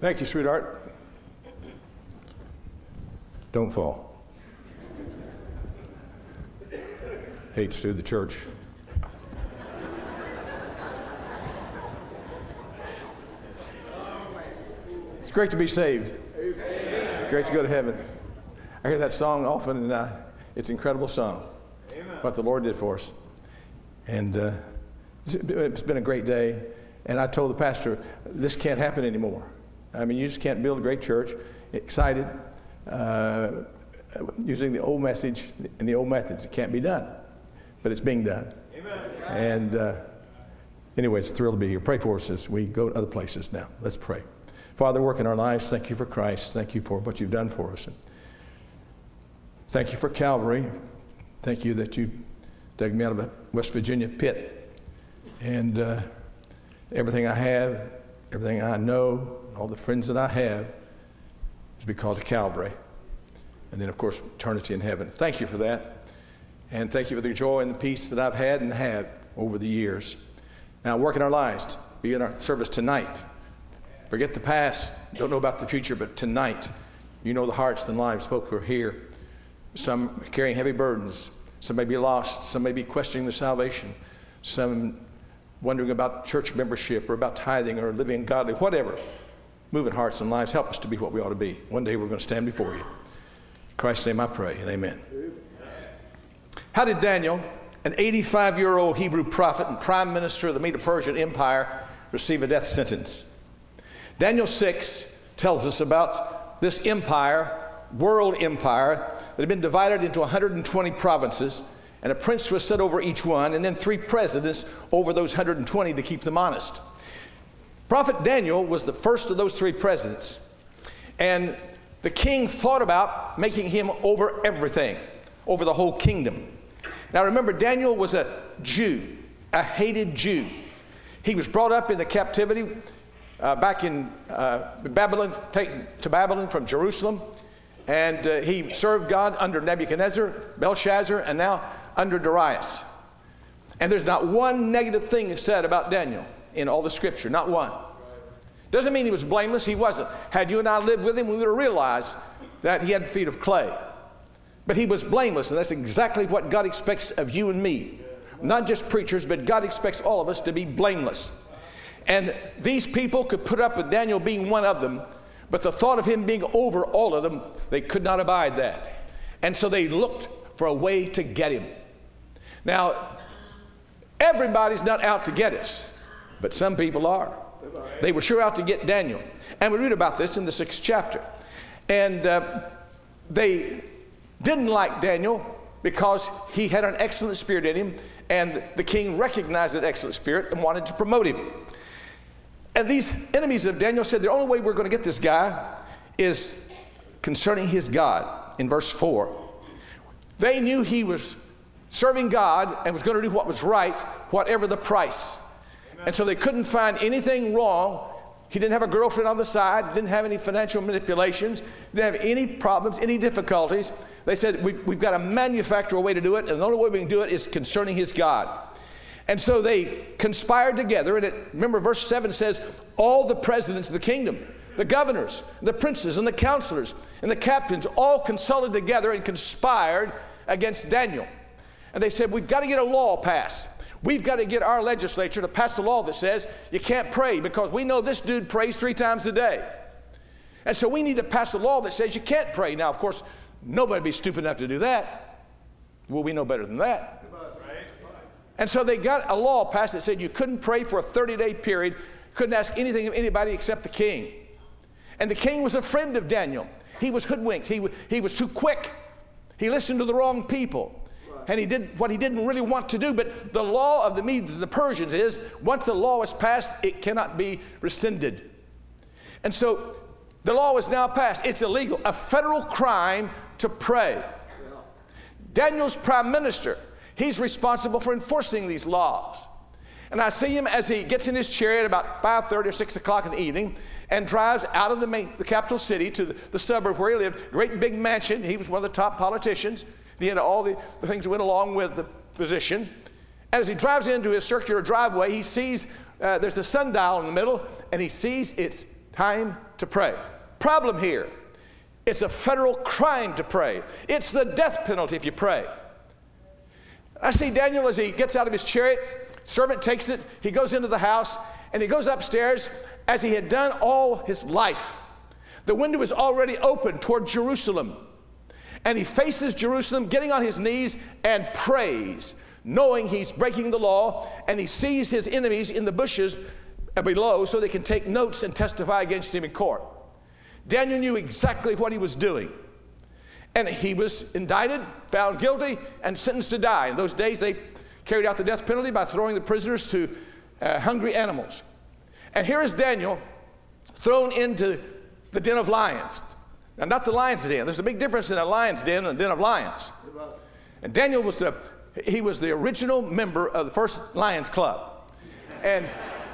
Thank you, sweetheart. Don't fall. Hate to sue the church. It's great to be saved. Great to go to heaven. I hear that song often, and it's an incredible song. Amen. What the Lord did for us. And it's been a great day. And I told the pastor, this can't happen anymore. I mean, you just can't build a great church, excited, using the old message and the old methods. It can't be done. But it's being done. Amen. And anyways, thrilled to be here. Pray for us as we go to other places now. Let's pray. Father, work in our lives. Thank you for Christ. Thank you for what you've done for us. Thank you for Calvary. Thank you that you dug me out of a West Virginia pit. And everything I have, everything I know, all the friends that I have is because of Calvary. And then, of course, eternity in heaven. Thank you for that. And thank you for the joy and the peace that I've had and have over the years. Now, work in our lives. Be in our service tonight. Forget the past. Don't know about the future, but tonight, you know the hearts and lives of folk who are here. Some carrying heavy burdens. Some may be lost. Some may be questioning their salvation. Some wondering about church membership or about tithing or living godly, whatever. Moving hearts and lives. Help us to be what we ought to be. One day we're going to stand before you. In Christ's name I pray, and amen. How did Daniel, an 85-year-old Hebrew prophet and prime minister of the Medo-Persian Empire, receive a death sentence? Daniel 6 tells us about this empire, world empire, that had been divided into 120 provinces, and a prince was set over each one, and then 3 presidents over those 120 to keep them honest. Prophet Daniel was the first of those 3 presidents, and the king thought about making him over everything, over the whole kingdom. Now remember, Daniel was a Jew, a hated Jew. He was brought up in the captivity back in Babylon, taken to Babylon from Jerusalem, and he served God under Nebuchadnezzar, Belshazzar, and now under Darius. And there's not one negative thing said about Daniel in all the scripture, not one. Doesn't mean he was blameless, he wasn't. Had you and I lived with him, we would have realized that he had feet of clay. But he was blameless, and that's exactly what God expects of you and me. Not just preachers, but God expects all of us to be blameless. And these people could put up with Daniel being one of them, but the thought of him being over all of them, they could not abide that. And so they looked for a way to get him. Now, everybody's not out to get us, but some people are. They were sure out to get Daniel. And we read about this in the 6th chapter. And they didn't like Daniel because he had an excellent spirit in him, and the king recognized that excellent spirit and wanted to promote him. And these enemies of Daniel said the only way we're going to get this guy is concerning his God, in verse 4. They knew he was serving God and was going to do what was right, whatever the price. Amen. And so they couldn't find anything wrong. He didn't have a girlfriend on the side, didn't have any financial manipulations, didn't have any problems, any difficulties. They said, we've got to manufacture a way to do it, and the only way we can do it is concerning his God. And so they conspired together, and remember verse 7 says, all the presidents of the kingdom, the governors, the princes, and the counselors, and the captains all consulted together and conspired against Daniel. And they said, we've got to get a law passed. We've got to get our legislature to pass a law that says you can't pray, because we know this dude prays 3 times a day. And so we need to pass a law that says you can't pray. Now, of course, nobody would be stupid enough to do that. Well, we know better than that. And so they got a law passed that said you couldn't pray for a 30-day period, couldn't ask anything of anybody except the king. And the king was a friend of Daniel. He was hoodwinked. He was too quick. He listened to the wrong people. And he did what he didn't really want to do. But the law of the Medes and the Persians is, once the law is passed, it cannot be rescinded. And so the law is now passed. It's illegal, a federal crime to pray. Daniel's prime minister, he's responsible for enforcing these laws. And I see him as he gets in his chariot about 5:30 or 6 o'clock in the evening and drives out of the capital city to the suburb where he lived. Great big mansion. He was one of the top politicians. He had all the things that went along with the position. And as he drives into his circular driveway, he sees there's a sundial in the middle, and he sees it's Time to pray. Problem here, it's a federal crime to pray. It's the death penalty if you pray. I see Daniel as he gets out of his chariot, servant takes it, he goes into the house, and he goes upstairs as he had done all his life. The window is already open toward Jerusalem. And he faces Jerusalem, getting on his knees and prays, knowing he's breaking the law, and he sees his enemies in the bushes below so they can take notes and testify against him in court. Daniel knew exactly what he was doing. And he was indicted, found guilty, and sentenced to die. In those days, they carried out the death penalty by throwing the prisoners to hungry animals. And here is Daniel thrown into the den of lions. Now, not the lion's den. There's a big difference in a lion's den and a den of lions. And Daniel was the original member of the first Lions Club. And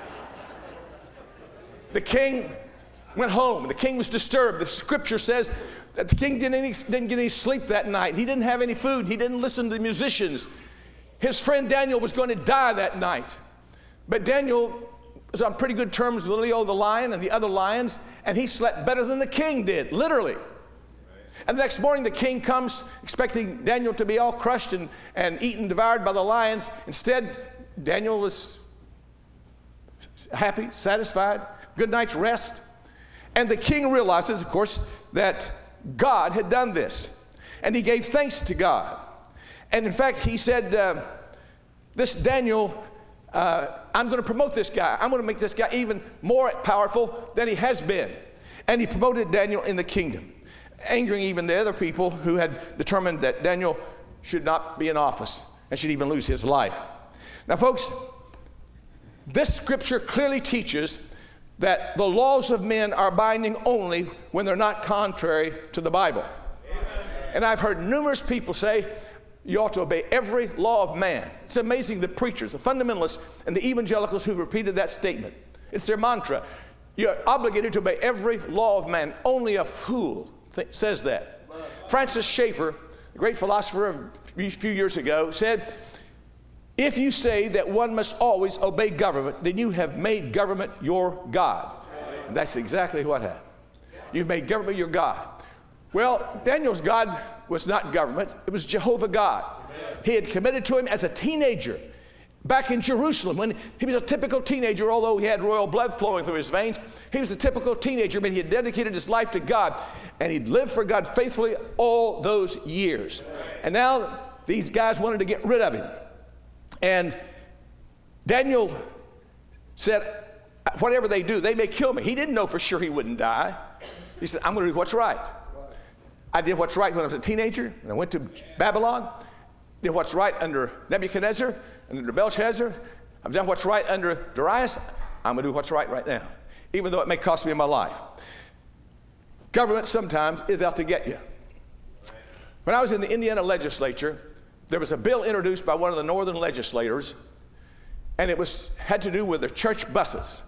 the king went home. The king was disturbed. The scripture says that the king didn't get any sleep that night. He didn't have any food. He didn't listen to the musicians. His friend Daniel was going to die that night. But Daniel was on pretty good terms with Leo the lion and the other lions, and he slept better than the king did, literally. And the next morning, the king comes expecting Daniel to be all crushed and eaten, devoured by the lions. Instead, Daniel was happy, satisfied, good night's rest. And the king realizes, of course, that God had done this. And he gave thanks to God. And in fact, he said, this Daniel, I'm going to promote this guy. I'm going to make this guy even more powerful than he has been. And he promoted Daniel in the kingdom, angering even the other people who had determined that Daniel should not be in office and should even lose his life. Now, folks, this scripture clearly teaches that the laws of men are binding only when they're not contrary to the Bible. Amen. And I've heard numerous people say, you ought to obey every law of man. It's amazing the preachers, the fundamentalists, and the evangelicals who've repeated that statement. It's their mantra. You're obligated to obey every law of man. Only a fool says that. Francis Schaeffer, a great philosopher a few years ago, said, if you say that one must always obey government, then you have made government your God. And that's exactly what happened. You've made government your God. Well, Daniel's God was not government. It was Jehovah God. He had committed to him as a teenager back in Jerusalem. When he was a typical teenager, although he had royal blood flowing through his veins, he was a typical teenager, but he had dedicated his life to God, and he'd lived for God faithfully all those years. And now these guys wanted to get rid of him. And Daniel said, whatever they do, they may kill me. He didn't know for sure he wouldn't die. He said, I'm going to do what's right. I did what's right when I was a teenager, and I went to Babylon. Did what's right under Nebuchadnezzar and under Belshazzar. I've done what's right under Darius. I'm going to do what's right now, even though it may cost me my life. Government sometimes is out to get you. When I was in the Indiana legislature, there was a bill introduced by one of the northern legislators, and it had to do with the church buses.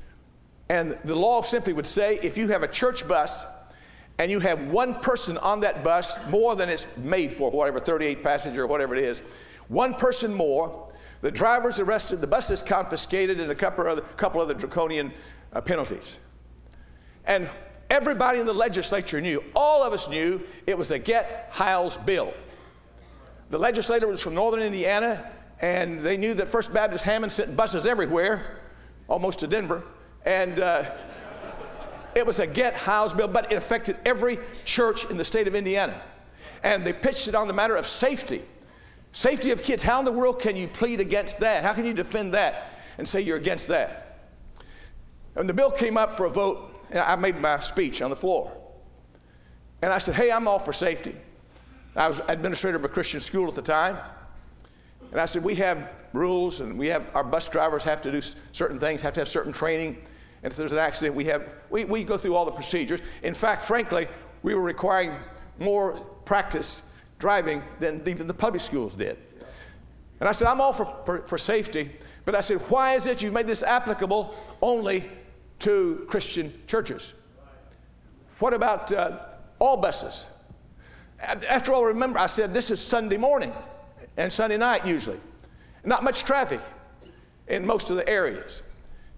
And the law simply would say, if you have a church bus and you have one person on that bus more than it's made for, whatever, 38 passenger or whatever it is, one person more, the driver's arrested, the bus is confiscated, and a couple other draconian penalties. And everybody in the legislature knew, all of us knew, it was a Get Hyles bill. The legislator was from northern Indiana, and they knew that First Baptist Hammond sent buses everywhere, almost to Denver, and it was a Get Hyles bill, but it affected every church in the state of Indiana. And they pitched it on the matter of safety. Safety of kids. How in the world can you plead against that? How can you defend that and say you're against that? And the bill came up for a vote, and I made my speech on the floor. And I said, hey, I'm all for safety. I was administrator of a Christian school at the time. And I said, we have rules, and our bus drivers have to do certain things, have to have certain training. And if there's an accident, we go through all the procedures. In fact, frankly, we were requiring more practice driving than even the public schools did. And I said, I'm all for safety, but I said, why is it you've made this applicable only to Christian churches? What about all buses? After all, remember, I said, this is Sunday morning and Sunday night usually. Not much traffic in most of the areas.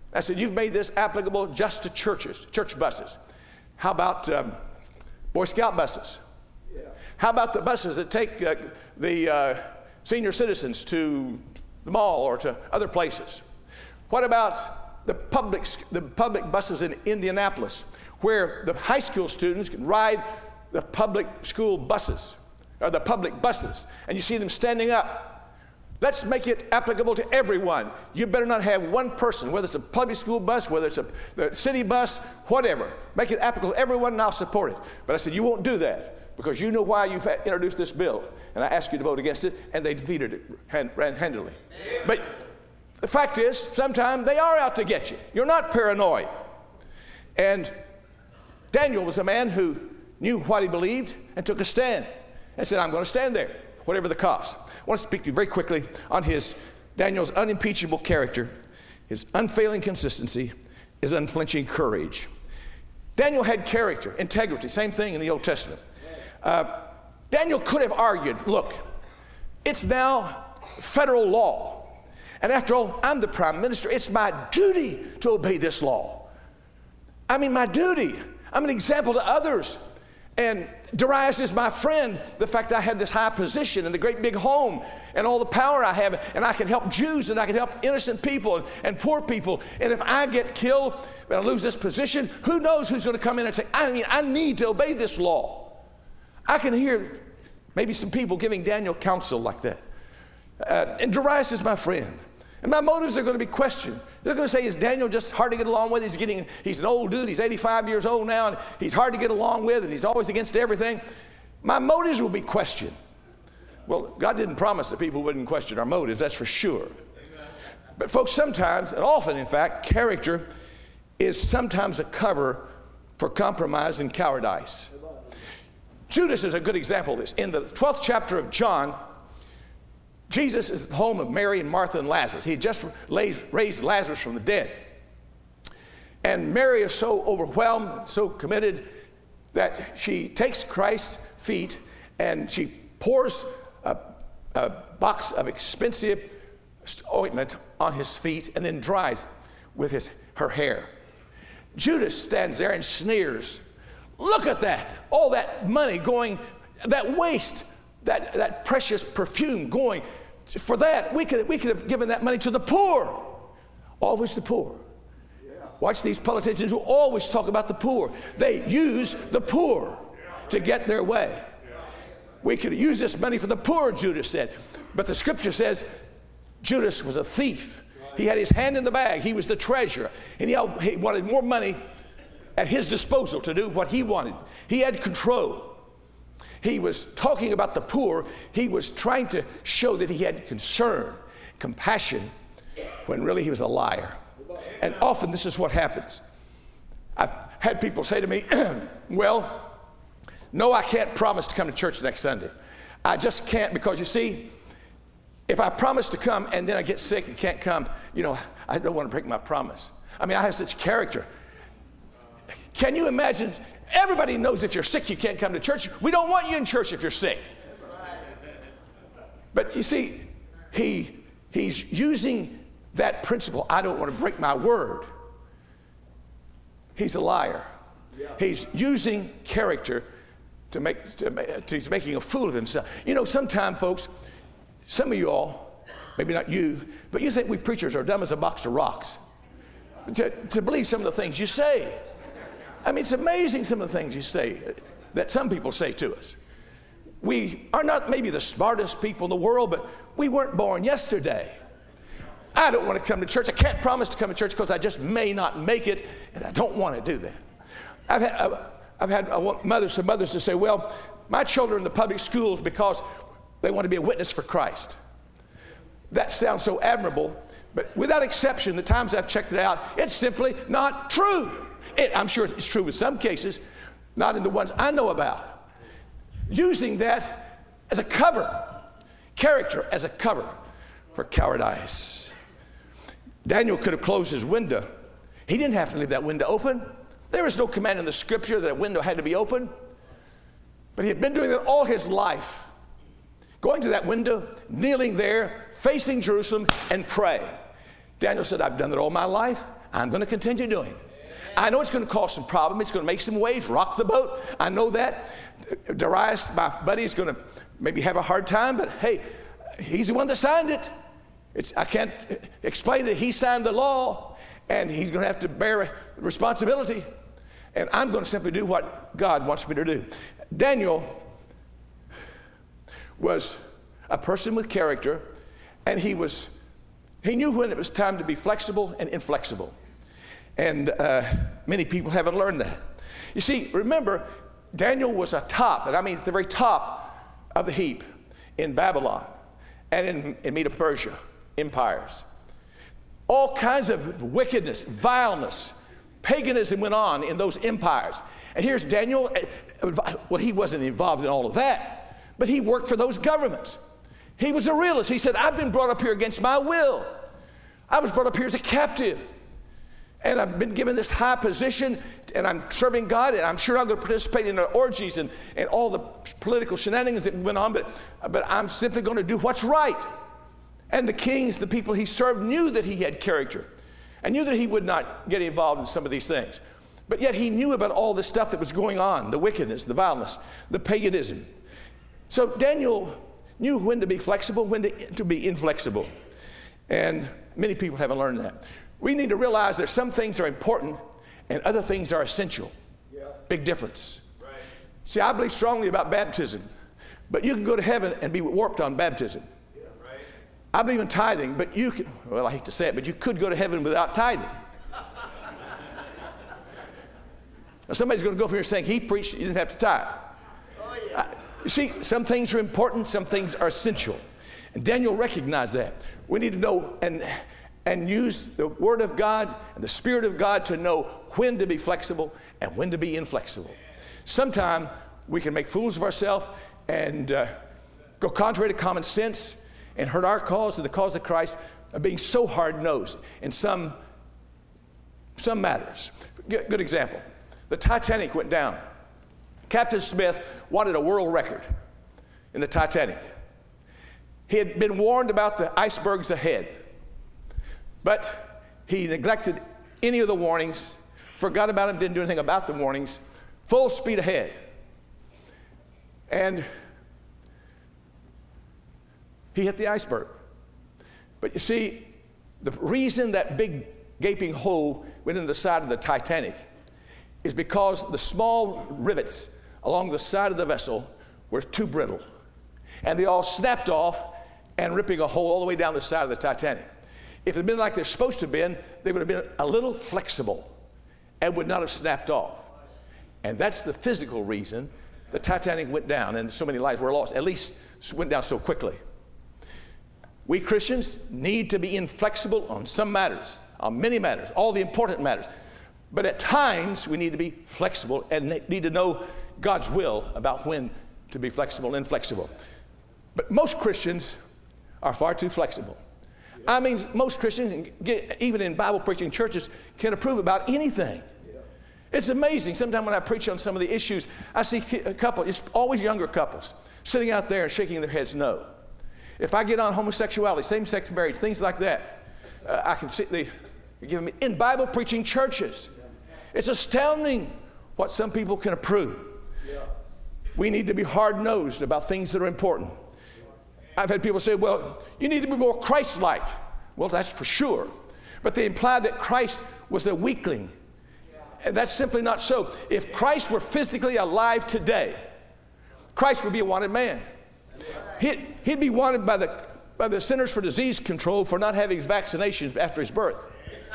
I said, you've made this applicable just to churches, church buses. How about Boy Scout buses? Yeah. How about the buses that take the senior citizens to the mall or to other places? What about the public buses in Indianapolis, where the high school students can ride the public school buses, or the public buses, and you see them standing up? Let's make it applicable to everyone. You better not have one person, whether it's a public school bus, whether it's a city bus, whatever. Make it applicable to everyone, and I'll support it. But I said, you won't do that, because you know why you've introduced this bill, and I asked you to vote against it, and they defeated it handily. But the fact is, sometimes they are out to get you. You're not paranoid. And Daniel was a man who knew what he believed and took a stand and said, I'm going to stand there, whatever the cost. I want to speak to you very quickly on Daniel's unimpeachable character, his unfailing consistency, his unflinching courage. Daniel had character, integrity, same thing in the Old Testament. Daniel could have argued, look, it's now federal law, and after all, I'm the prime minister. It's my duty to obey this law. I mean, my duty. I'm an example to others. And Darius is my friend. The fact I have this high position and the great big home and all the power I have, and I can help Jews and I can help innocent people and poor people. And if I get killed and I lose this position, who knows who's going to come in and say, I need to obey this law. I can hear maybe some people giving Daniel counsel like that. And Darius is my friend. And my motives are going to be questioned. They're going to say, is Daniel just hard to get along with? He's an old dude. He's 85 years old now, and he's hard to get along with, and he's always against everything. My motives will be questioned. Well, God didn't promise that people wouldn't question our motives, that's for sure. Amen. But folks, sometimes, and often in fact, character is sometimes a cover for compromise and cowardice. Judas is a good example of this. In the 12th chapter of John, Jesus is the home of Mary and Martha and Lazarus. He had just raised Lazarus from the dead. And Mary is so overwhelmed, so committed, that she takes Christ's feet and she pours a box of expensive ointment on his feet and then dries with her hair. Judas stands there and sneers. Look at that, all that money going, that waste, that precious perfume going. For that, we could have given that money to the poor. Always the poor. Watch these politicians who always talk about the poor. They use the poor to get their way. We could have used this money for the poor, Judas said. But the scripture says Judas was a thief. He had his hand in the bag. He was the treasurer. And he wanted more money at his disposal to do what he wanted. He had control. He was talking about the poor. He was trying to show that he had concern, compassion, when really he was a liar. And often this is what happens. I've had people say to me, well, no, I can't promise to come to church next Sunday. I just can't, because you see, if I promise to come and then I get sick and can't come, I don't want to break my promise. I mean, I have such character. Can you imagine? Everybody knows if you're sick, you can't come to church. We don't want you in church if you're sick. But you see, he's using that principle. I don't want to break my word. He's a liar. He's using character he's making a fool of himself. Sometimes, folks, some of you all, maybe not you, but you think we preachers are dumb as a box of rocks to believe some of the things you say. I mean, it's amazing some of the things you say that some people say to us. We are not maybe the smartest people in the world, but we weren't born yesterday. I don't want to come to church. I can't promise to come to church because I just may not make it, and I don't want to do that. I've had some mothers to say, well, my children are in the public schools because they want to be a witness for Christ. That sounds so admirable, but without exception, the times I've checked it out, it's simply not true. I'm sure it's true in some cases, not in the ones I know about. Using that as a cover, character as a cover for cowardice. Daniel could have closed his window. He didn't have to leave that window open. There is no command in the scripture that a window had to be open. But he had been doing that all his life. Going to that window, kneeling there, facing Jerusalem, and praying. Daniel said, I've done that all my life. I'm going to continue doing it. I know it's going to cause some problem. It's going to make some waves, rock the boat. I know that. Darius, my buddy, is going to maybe have a hard time, but hey, he's the one that signed it. I can't explain it. He signed the law, and he's going to have to bear responsibility. And I'm going to simply do what God wants me to do. Daniel was a person with character, and he knew when it was time to be flexible and inflexible. And many people haven't learned that. You see, remember, Daniel was a top, and I mean at the very top of the heap in Babylon and in Medo-Persia empires. All kinds of wickedness, vileness, paganism went on in those empires. And here's Daniel. Well, he wasn't involved in all of that, but he worked for those governments. He was a realist. He said, I've been brought up here against my will. I was brought up here as a captive. And I've been given this high position, and I'm serving God, and I'm sure I'm going to participate in the orgies and all the political shenanigans that went on, but I'm simply going to do what's right. And the kings, the people he served, knew that he had character and knew that he would not get involved in some of these things. But yet he knew about all the stuff that was going on, the wickedness, the violence, the paganism. So Daniel knew when to be flexible, when to be inflexible. And many people haven't learned that. We need to realize that some things are important and other things are essential. Yeah. Big difference. Right. See, I believe strongly about baptism, but you can go to heaven and be warped on baptism. Yeah. Right. I believe in tithing, but you can, well, I hate to say it, but you could go to heaven without tithing. Now, somebody's going to go from here saying he preached, you didn't have to tithe. Oh, yeah. You see, some things are important, some things are essential. And Daniel recognized that. We need to know and use the Word of God and the Spirit of God to know when to be flexible and when to be inflexible. Sometimes we can make fools of ourselves and go contrary to common sense and hurt our cause and the cause of Christ by being so hard-nosed in some matters. Good example. The Titanic went down. Captain Smith wanted a world record in the Titanic. He had been warned about the icebergs ahead, but he neglected any of the warnings, forgot about them, didn't do anything about the warnings, full speed ahead. And he hit the iceberg. But you see, the reason that big gaping hole went in the side of the Titanic is because the small rivets along the side of the vessel were too brittle. And they all snapped off and ripping a hole all the way down the side of the Titanic. If it had been like they're supposed to have been, they would have been a little flexible and would not have snapped off. And that's the physical reason the Titanic went down and so many lives were lost, at least went down so quickly. We Christians need to be inflexible on some matters, on many matters, all the important matters. But at times, we need to be flexible and need to know God's will about when to be flexible and inflexible. But most Christians are far too flexible. I mean, most Christians, even in Bible preaching churches, can approve about anything. It's amazing. Sometimes when I preach on some of the issues, I see a couple, it's always younger couples, sitting out there and shaking their heads no. If I get on homosexuality, same-sex marriage, things like that, I can see they give me in Bible preaching churches. It's astounding what some people can approve. We need to be hard-nosed about things that are important. I've had people say, well, you need to be more Christ-like. Well, that's for sure. But they imply that Christ was a weakling. And that's simply not so. If Christ were physically alive today, Christ would be a wanted man. He'd be wanted by the Centers for Disease Control for not having his vaccinations after his birth.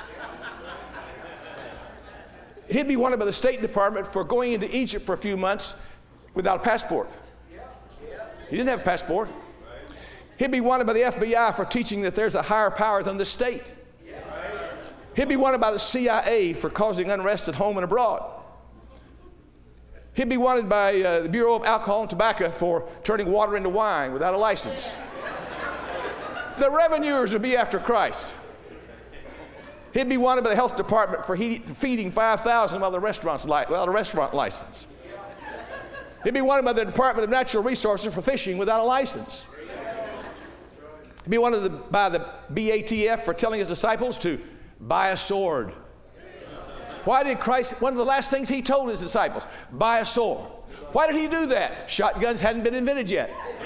He'd be wanted by the State Department for going into Egypt for a few months without a passport. He didn't have a passport. He'd be wanted by the FBI for teaching that there's a higher power than the state. He'd be wanted by the CIA for causing unrest at home and abroad. He'd be wanted by the Bureau of Alcohol and Tobacco for turning water into wine without a license. The revenuers would be after Christ. He'd be wanted by the health department for feeding 5,000 without a restaurant license. He'd be wanted by the Department of Natural Resources for fishing without a license. He'd be wanted by the BATF for telling his disciples to buy a sword Why did Christ, one of the last things he told his disciples, buy a sword. Why did he do that? Shotguns hadn't been invented yet.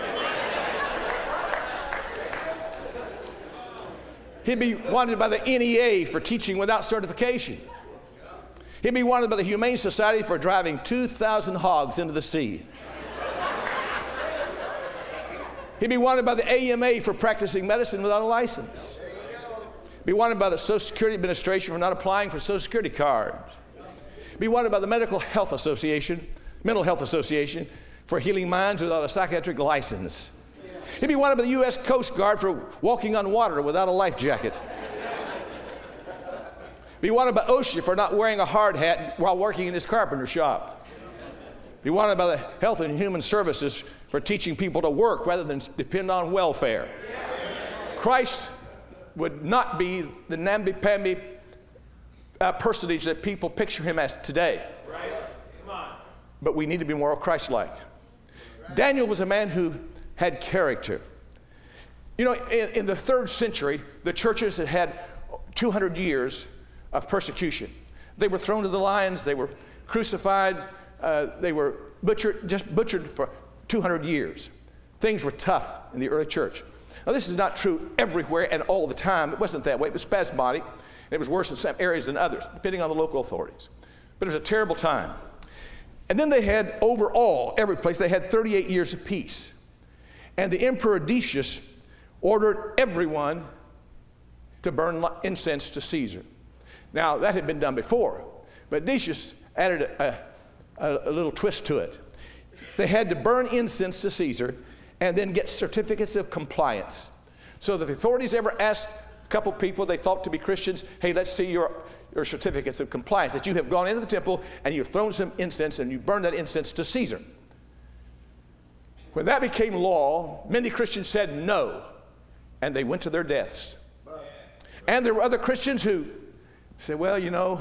He'd be wanted by the NEA for teaching without certification. He'd be wanted by the Humane Society for driving 2,000 hogs into the sea. He'd be wanted by the AMA for practicing medicine without a license. Be wanted by the Social Security Administration for not applying for Social Security cards. Be wanted by the Mental Health Association for healing minds without a psychiatric license. He'd be wanted by the U.S. Coast Guard for walking on water without a life jacket. Be wanted by OSHA for not wearing a hard hat while working in his carpenter shop. Be wanted by the Health and Human Services for teaching people to work rather than depend on welfare. Christ would not be the namby-pamby personage that people picture him as today. Right. Come on. But we need to be more Christ-like. Daniel was a man who had character. You know, in the 3rd century, the churches had 200 years of persecution. They were thrown to the lions, they were crucified, they were butchered for 200 years. Things were tough in the early church. Now, this is not true everywhere and all the time. It wasn't that way. It was spasmodic, and it was worse in some areas than others, depending on the local authorities. But it was a terrible time. And then they had, overall, every place, they had 38 years of peace. And the Emperor Decius ordered everyone to burn incense to Caesar. Now, that had been done before, but Decius added a little twist to it. They had to burn incense to Caesar and then get certificates of compliance. So that if the authorities ever asked a couple people they thought to be Christians, hey, let's see your certificates of compliance, that you have gone into the temple and you've thrown some incense and you burned that incense to Caesar. When that became law, many Christians said no, and they went to their deaths. And there were other Christians who said, well, you know,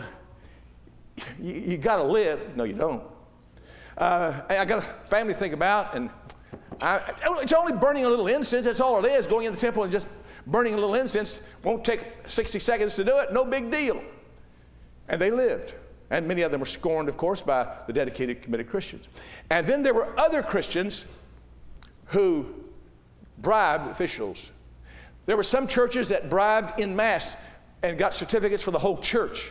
you got to live. No, you don't. I got a family to think about, and it's only burning a little incense. That's all it is, going in the temple and just burning a little incense. Won't take 60 seconds to do it. No big deal. And they lived. And many of them were scorned, of course, by the dedicated, committed Christians. And then there were other Christians who bribed officials. There were some churches that bribed en masse and got certificates for the whole church.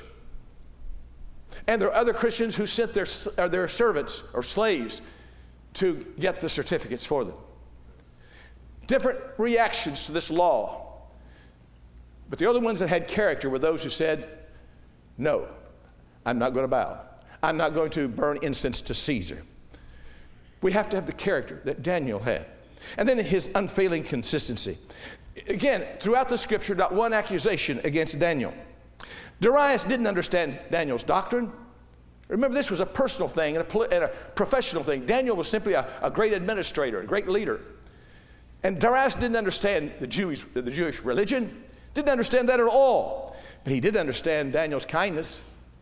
And there are other Christians who sent their servants or slaves to get the certificates for them. Different reactions to this law. But the other ones that had character were those who said, no, I'm not going to bow. I'm not going to burn incense to Caesar. We have to have the character that Daniel had. And then his unfailing consistency. Again, throughout the scripture, not one accusation against Daniel. Darius didn't understand Daniel's doctrine. Remember, this was a personal thing and a professional thing. Daniel was simply a great administrator, a great leader. And Darius didn't understand the Jewish religion, didn't understand that at all. But he did understand Daniel's kindness.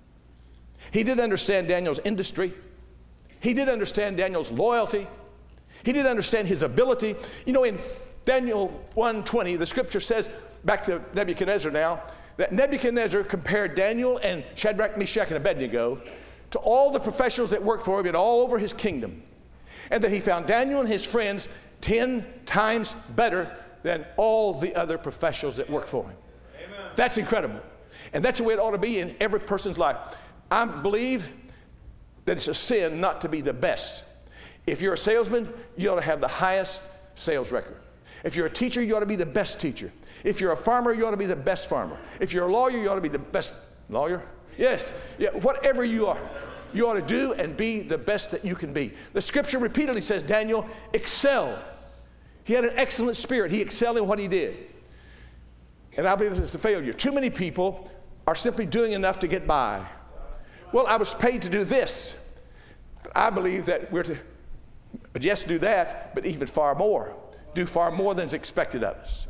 He did understand Daniel's industry. He did understand Daniel's loyalty. He did understand his ability. You know, in Daniel 1:20, the scripture says, back to Nebuchadnezzar now, that Nebuchadnezzar compared Daniel and Shadrach, Meshach, and Abednego to all the professionals that worked for him and all over his kingdom. And that he found Daniel and his friends 10 times better than all the other professionals that worked for him. Amen. That's incredible. And that's the way it ought to be in every person's life. I believe that it's a sin not to be the best. If you're a salesman, you ought to have the highest sales record. If you're a teacher, you ought to be the best teacher. If you're a farmer, you ought to be the best farmer. If you're a lawyer, you ought to be the best lawyer. Yes, yeah, whatever you are, you ought to do and be the best that you can be. The scripture repeatedly says Daniel excelled. He had an excellent spirit. He excelled in what he did. And I believe this is a failure. Too many people are simply doing enough to get by. Well, I was paid to do this. I believe that we're to, but yes, do that, but even far more. Do far more than is expected of us.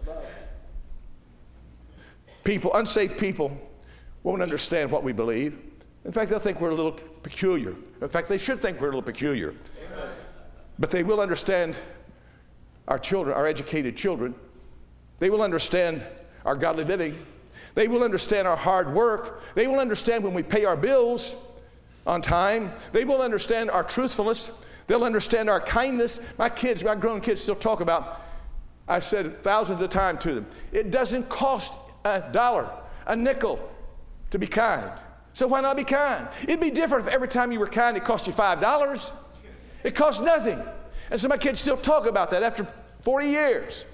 People, unsaved people, won't understand what we believe. In fact, they'll think we're a little peculiar. In fact, they should think we're a little peculiar. Amen. But they will understand our children, our educated children. They will understand our godly living. They will understand our hard work. They will understand when we pay our bills on time. They will understand our truthfulness. They'll understand our kindness. My grown kids still talk about, I said thousands of times to them, it doesn't cost $1, a nickel to be kind. So why not be kind? It'd be different if every time you were kind it cost you $5. It costs nothing. And so my kids still talk about that after 40 years.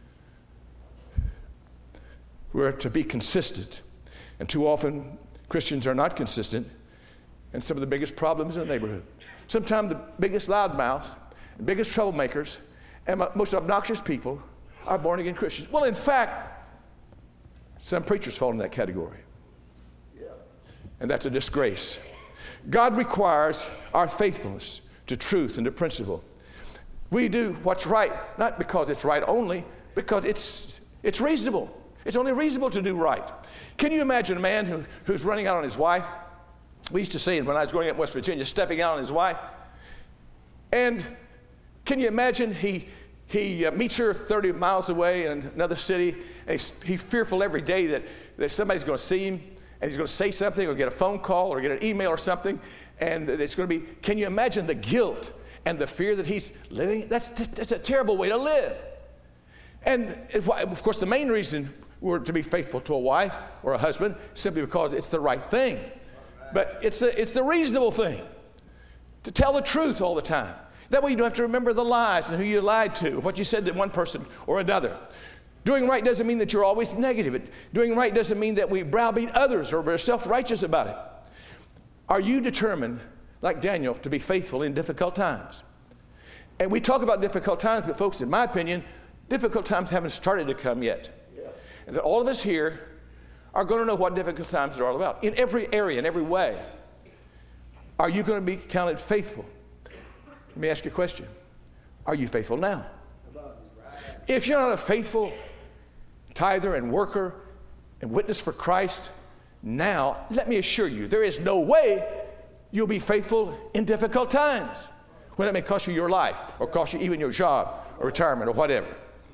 We're to be consistent. And too often Christians are not consistent. And some of the biggest problems in the neighborhood. Sometimes the biggest loudmouths, the biggest troublemakers, and most obnoxious people are born-again Christians. Well, in fact, some preachers fall in that category. And that's a disgrace. God requires our faithfulness to truth and to principle. We do what's right, not because it's right only, because it's reasonable. It's only reasonable to do right. Can you imagine a man who's running out on his wife? We used to see it when I was growing up in West Virginia, stepping out on his wife. And can you imagine he meets her 30 miles away in another city, and he's fearful every day that somebody's going to see him, and he's going to say something or get a phone call or get an email or something, and it's going to be, can you imagine the guilt and the fear that he's living? That's a terrible way to live. And of course, the main reason we're to be faithful to a wife or a husband simply because it's the right thing. But it's the reasonable thing to tell the truth all the time. That way you don't have to remember the lies and who you lied to, what you said to one person or another. Doing right doesn't mean that you're always negative. Doing right doesn't mean that we browbeat others or we're self-righteous about it. Are you determined, like Daniel, to be faithful in difficult times? And we talk about difficult times, but folks, in my opinion, difficult times haven't started to come yet. And that all of us here are going to know what difficult times are all about. In every area, in every way. Are you going to be counted faithful? Let me ask you a question. Are you faithful now? If you're not a faithful tither and worker and witness for Christ now, let me assure you, there is no way you'll be faithful in difficult times when it may cost you your life or cost you even your job or retirement or whatever.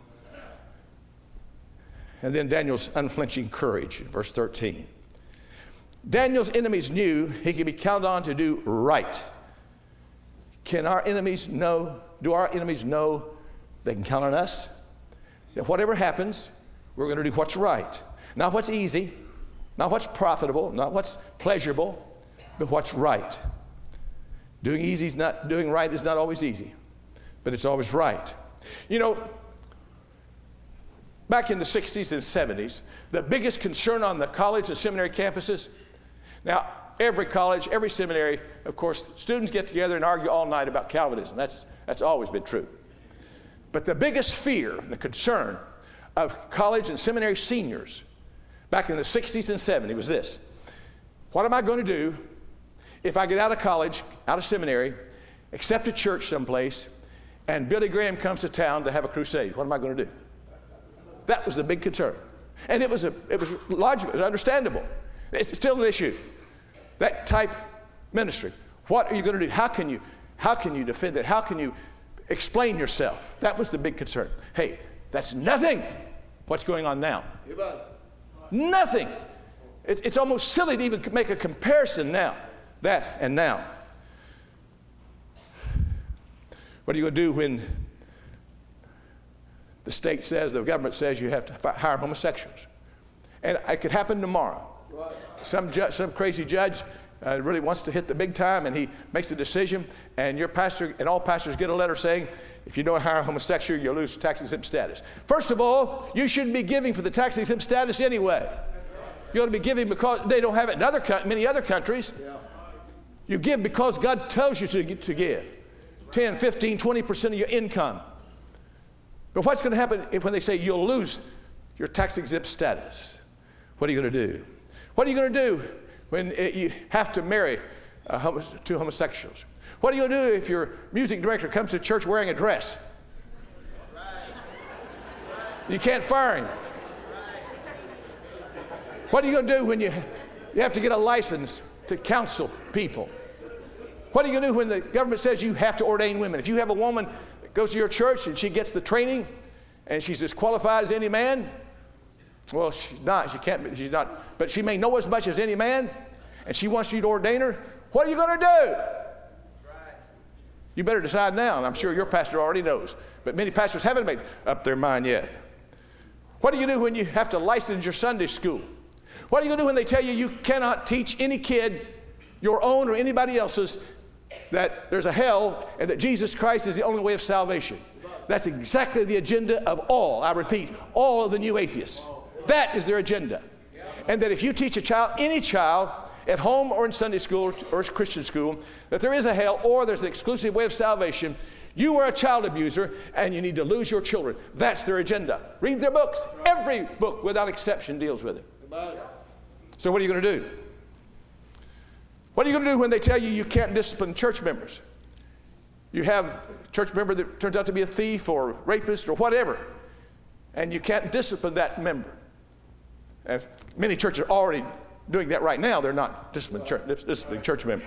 And then Daniel's unflinching courage in verse 13. Daniel's enemies knew he could be counted on to do right. Do our enemies know they can count on us? That whatever happens, we're going to do what's right. Not what's easy, not what's profitable, not what's pleasurable, but what's right. Doing right is not always easy, but it's always right. You know, back in the 60s and 70s, the biggest concern on the college and seminary campuses, now every college, every seminary, of course, students get together and argue all night about Calvinism. That's always been true. But the biggest fear and the concern of college and seminary seniors back in the 60s and 70s was this. What am I going to do if I get out of college, out of seminary, accept a church someplace, and Billy Graham comes to town to have a crusade? What am I going to do? That was the big concern. And it was logical, it was understandable. It's still an issue. That type ministry. What are you going to do? How can you defend it? How can you explain yourself? That was the big concern. Hey, that's nothing what's going on now. Nothing. It's almost silly to even make a comparison now. That and now. What are you going to do when the state says, the government says you have to hire homosexuals? And it could happen tomorrow. Some crazy judge really wants to hit the big time, and he makes a decision, and your pastor and all pastors get a letter saying, if you don't hire a homosexual, you'll lose tax-exempt status. First of all, you shouldn't be giving for the tax-exempt status anyway. You ought to be giving because they don't have it in many other countries. You give because God tells you to give 10, 15, 20% of your income. But what's going to happen when they say you'll lose your tax-exempt status? What are you going to do? What are you going to do when you have to marry two homosexuals? What are you going to do if your music director comes to church wearing a dress? You can't fire him. What are you going to do when you have to get a license to counsel people? What are you going to do when the government says you have to ordain women? If you have a woman that goes to your church and she gets the training and she's as qualified as any man, Well, she's not. She can't. She's not. But she may know as much as any man, and she wants you to ordain her. What are you going to do? Right. You better decide now, and I'm sure your pastor already knows. But many pastors haven't made up their mind yet. What do you do when you have to license your Sunday school? What are you going to do when they tell you you cannot teach any kid, your own or anybody else's, that there's a hell and that Jesus Christ is the only way of salvation? That's exactly the agenda of all, I repeat, all of the new atheists. That is their agenda. And that if you teach a child, any child, at home or in Sunday school or Christian school, that there is a hell or there's an exclusive way of salvation, you are a child abuser and you need to lose your children. That's their agenda. Read their books. Every book without exception deals with it. So what are you going to do? What are you going to do when they tell you you can't discipline church members? You have a church member that turns out to be a thief or rapist or whatever, and you can't discipline that member. And many churches are already doing that right now. They're not disciplining church members.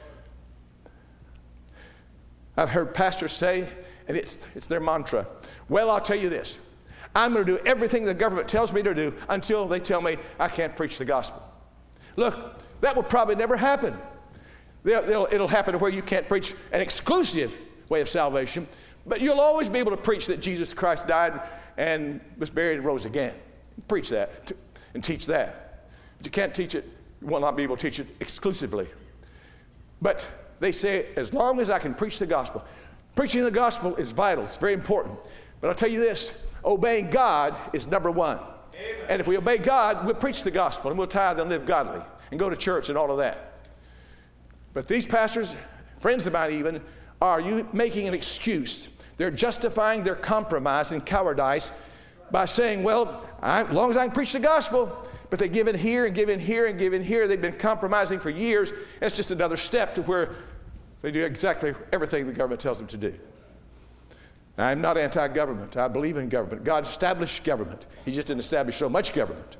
I've heard pastors say, and it's their mantra, well, I'll tell you this. I'm going to do everything the government tells me to do until they tell me I can't preach the gospel. Look, that will probably never happen. It'll happen to where you can't preach an exclusive way of salvation, but you'll always be able to preach that Jesus Christ died and was buried and rose again. Preach that and teach that. But you can't teach it, you will not be able to teach it exclusively. But they say, as long as I can preach the gospel. Preaching the gospel is vital, it's very important. But I'll tell you this, obeying God is number one. Amen. And if we obey God, we'll preach the gospel and we'll tithe and live godly and go to church and all of that. But these pastors, friends of mine even, are you making an excuse. They're justifying their compromise and cowardice by saying, well, as long as I can preach the gospel, but they give in here and give in here and give in here. They've been compromising for years. And it's just another step to where they do exactly everything the government tells them to do. I'm not anti-government. I believe in government. God established government. He just didn't establish so much government.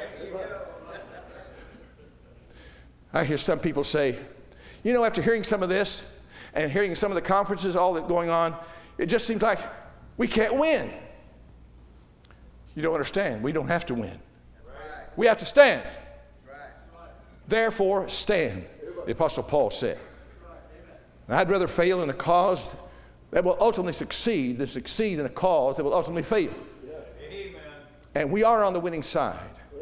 I hear some people say, you know, after hearing some of this and hearing some of the conferences, all that going on, it just seems like we can't win. You don't understand. We don't have to win. We have to stand. Therefore, stand, the Apostle Paul said. And I'd rather fail in a cause that will ultimately succeed than succeed in a cause that will ultimately fail. And we are on the winning side.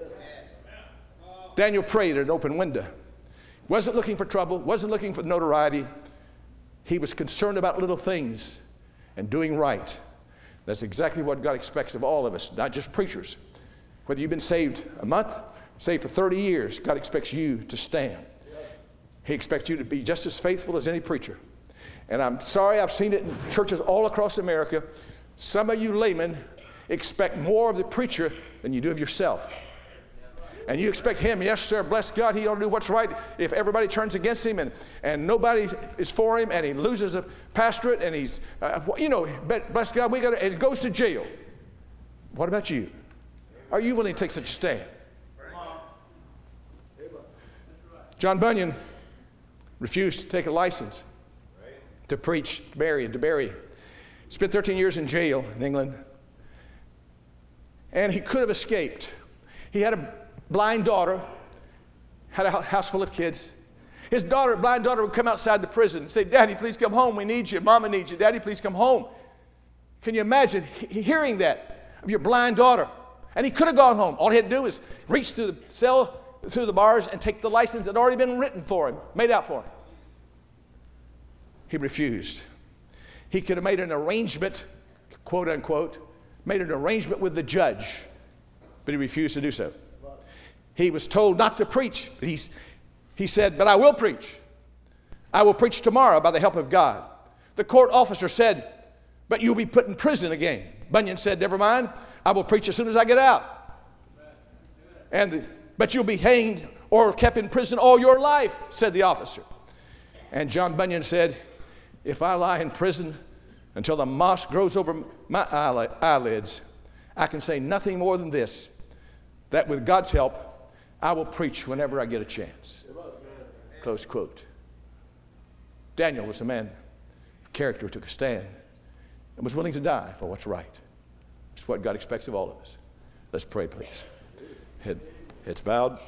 Daniel prayed at an open window. Wasn't looking for trouble, wasn't looking for notoriety. He was concerned about little things and doing right. That's exactly what God expects of all of us, not just preachers. Whether you've been saved a month, saved for 30 years, God expects you to stand. He expects you to be just as faithful as any preacher. And I'm sorry, I've seen it in churches all across America. Some of you laymen expect more of the preacher than you do of yourself. And you expect him, yes, sir, bless God, he ought to do what's right. If everybody turns against him and nobody is for him and he loses a pastorate and he's, bless God, and he goes to jail. What about you? Are you willing to take such a stand? John Bunyan refused to take a license to preach, to bury. Spent 13 years in jail in England. And he could have escaped. He had a blind daughter, had a house full of kids. His blind daughter would come outside the prison and say, Daddy, please come home. We need you. Mama needs you. Daddy, please come home. Can you imagine hearing that of your blind daughter? And he could have gone home. All he had to do was reach through the cell, through the bars, and take the license that had already been written for him, made out for him. He refused. He could have made an arrangement, quote unquote, made an arrangement with the judge, but he refused to do so. He was told not to preach, but he said, but I will preach. I will preach tomorrow by the help of God. The court officer said, but you'll be put in prison again. Bunyan said, never mind, I will preach as soon as I get out. But you'll be hanged or kept in prison all your life, said the officer. And John Bunyan said, if I lie in prison until the moss grows over my eyelids, I can say nothing more than this, that with God's help, I will preach whenever I get a chance. Close quote. Daniel was a man of character who took a stand and was willing to die for what's right. It's what God expects of all of us. Let's pray, please. Heads bowed.